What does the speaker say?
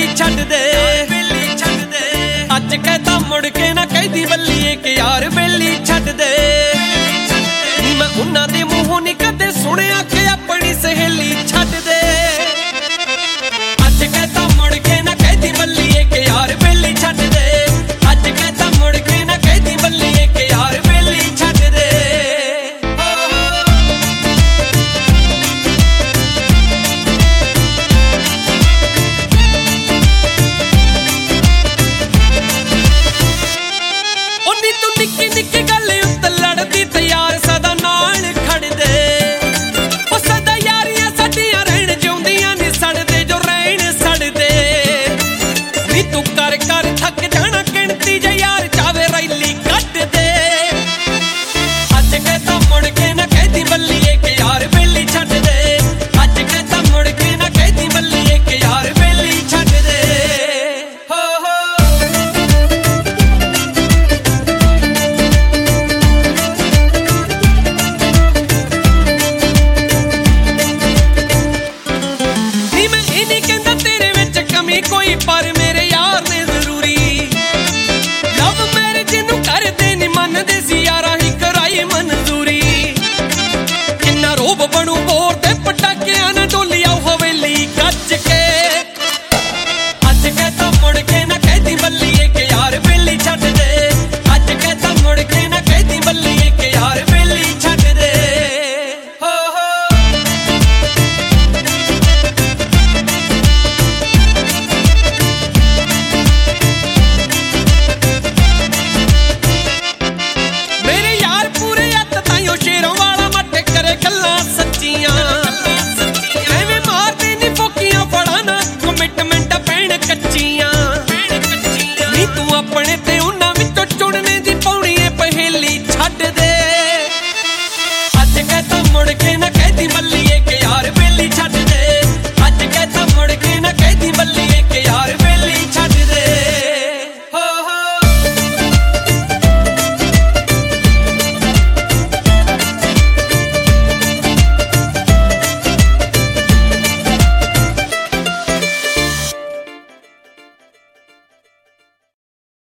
छड्ड दे अज कहता मुड़ के ना कहदी बल्लीए कि यार बेली छड्ड दे नी मैं उन्हां दे मूंहों नहीं कदे सुनिया कि अपनी सहेली छड्ड दे अज कहता मुड़ के ना कहदी बल्लीए कि यार बेली छड्ड दे अज कहता मुड़ के ना कहदी बल्लीए कि यार बेली छड्ड दे निक्की निक्की गल उत्ते लड़दी ते यार सदा नाल खड़ दे ओ सदा यारियां साडियां रहण जिउंदियां नी सड़दे जो रहण सड़दे नी तू कर कर थक जाना गिणती जे यार चावे रैली कट दे अज कहता मुड़ के ना कहदी बल्लीए कि यार बेली छड्ड दे अज कहता मुड़ के ना कहदी बल्लीए कि यार बेली छड्ड दे हो कोई पर मेरे यार ने जरूरी लव मैरिज नू करदे नी मनदे सी यारा ही कराई मंजूरी किन्ना रोब बनू बोर ते पटाकियां ना डोली आओ हवेली गज के अज कहता मुड़ के ना कहदी बल्लीए कि यार बेली छड्ड दे अज कहता मुड़ के ना कहदी बल्लीए कि यार बेली छड्ड दे हो शेरों वाला मट करे गल्लां सच्चियां एवें मारदे नी फोकियां फड़ाना कमिटमेंट पैण कच्चियां नी तू अपने ते उन्हां विचों चुनने दी पौनी ए पहेली छड्ड दे अज कहता मुड़ के ना कहदी बल्ली